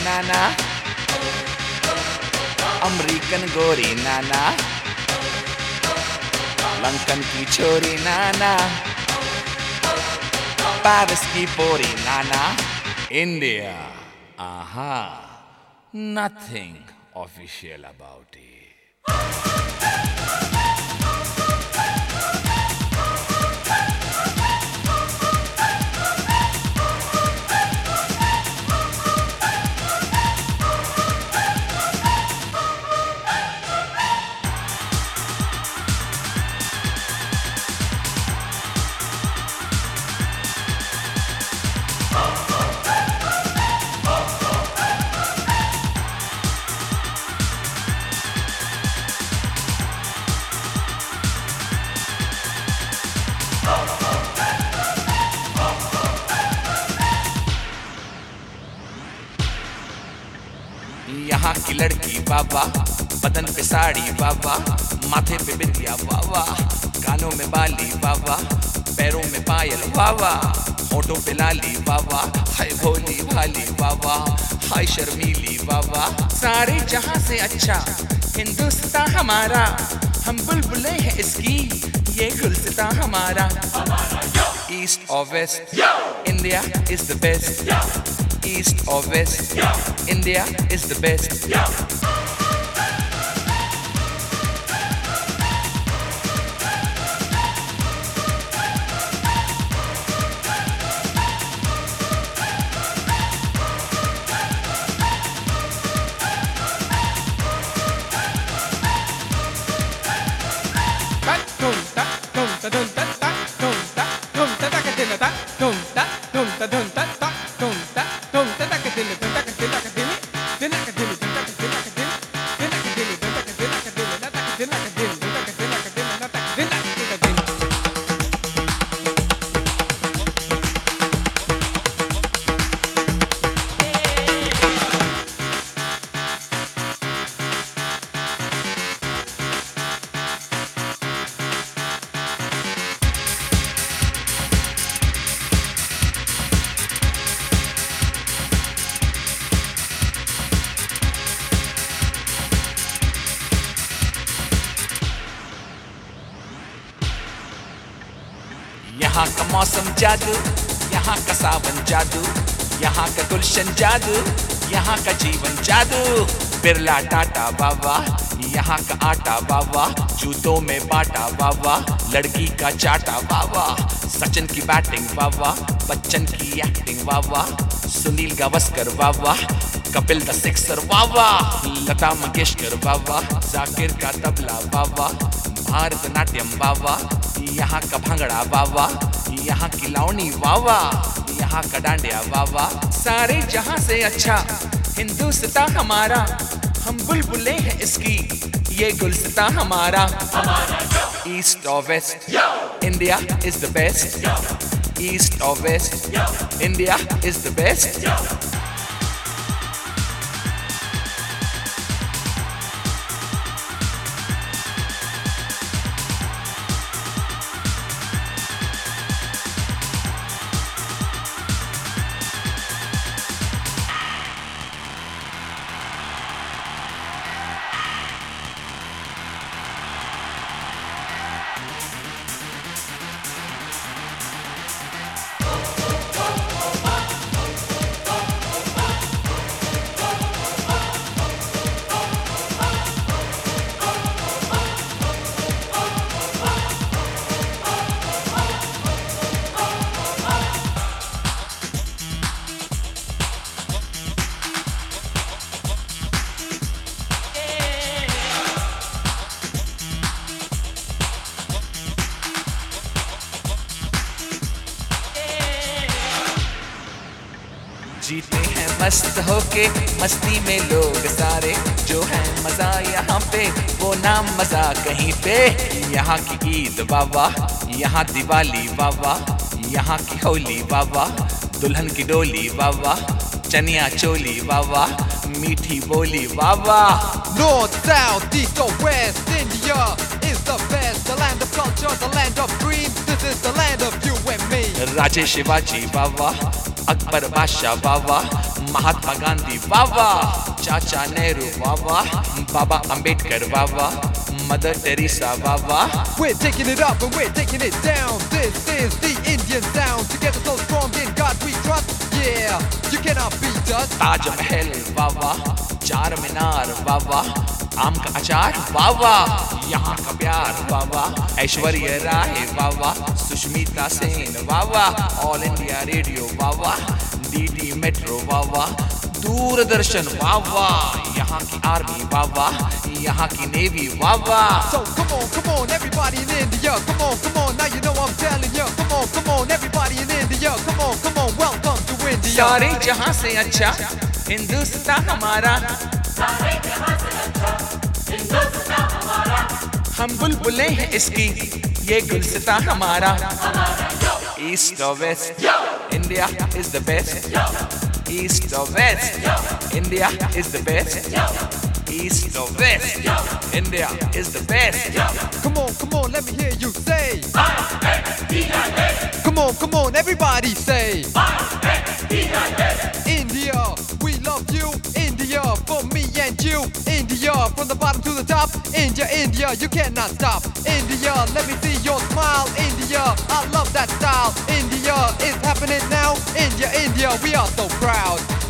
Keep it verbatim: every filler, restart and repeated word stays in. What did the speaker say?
नाना, American गोरी नाना, Lankan की छोरी नाना, पेरिस की पोरी नाना, India, aha, nothing official about it. यहाँ की लड़की बाबा, बदन पे साड़ी बाबा, माथे पे बिंदिया बाबा, कानों में बाली बाबा, पैरों में पायल बाबा, होठों पे लाली बाबा, हाय भोली भाली बाबा, हाय शर्मीली बाबा। सारे जहां से अच्छा हिंदुस्तान हमारा, हम बुलबुले हैं इसकी, ये गुलसिता हमारा। ईस्ट और west, India is the best. East or west, India is the best. यहाँ का मौसम जादू, यहाँ का सावन जादू, यहाँ का गुलशन जादू, यहाँ का जीवन जादू। बिरला टाटा बाबा, यहाँ का आटा बाबा, जूतों में बाटा बाबा, लड़की का चाटा बाबा, सचिन की बैटिंग बाबा, बच्चन की एक्टिंग बाबा, सुनील गावस्कर बाबा, कपिल द सिक्सर बाबा, लता मंगेशकर बाबा, जाकिर का तबला बाबा, भारतनाट्यम बाबा, यहाँ का भंगड़ा बाबा, यहाँ की लावनी बाबा, यहाँ का डांडिया बाबा। सारे जहां से अच्छा हिंदुस्तान हमारा, हम बुलबुले हैं इसकी, ये गुलसिता हमारा। ईस्ट और west, India is the best. East और west, India is the best. जीते हैं मस्त होके मस्ती में लोग सारे, जो है मजा यहाँ पे वो नाम मजा कहीं पे। यहाँ की ईद बाबा, यहाँ दिवाली बाबा, यहाँ की होली बाबा, दुल्हन की डोली बाबा, चनिया चोली बाबा, मीठी बोली बाबा। North, south, east or west, India is the best. The land of culture, the land of dreams. This is the land of you and me. राजे शिवाजी बाबा, अकबर बादशाह बाबा, महात्मा गांधी वाह वाह, चाचा नेहरू वाह वाह, बाबा अंबेडकर वाह वाह, मदर टेरेसा वाह वाह. We're taking it up and we're taking it down. This is the Indian sound. Together so strong, in God we trust. Yeah, you cannot beat us. Taj Mahal वाह वाह, चार मीनार वाह वाह, आम का अचार वाह वाह, यहाँ का प्यार वाह वाह, ऐश्वर्या राय वाह वाह, सुष्मिता सेन वाह वाह, ऑल इंडिया रेडियो वाह वाह, डीडी मेट्रो वाह वाह, दूरदर्शन वाह वाह, यहाँ की आर्मी वाह वाह, यहाँ की नेवी वाह वाह. So come on, come on, everybody in India. Come on, come on, now you know I'm telling you. Come on, come on, everybody in India. Come on, come on, welcome to India. सारे जहां से अच्छा हिंदुस्तान हमारा, हम बुलबुलें हैं इसकी, ये गुलसिता हमारा. East or west, India is the best. East or west, India is the best. East or west, India is the best. Come on, come on, let me hear you say. Come on, come on, everybody say. India, we love you. India, for me and you. India, from the bottom to the top. India, India, you cannot stop. India, let me see your smile. India, I love that style. India is happening now. India, India, we are so proud.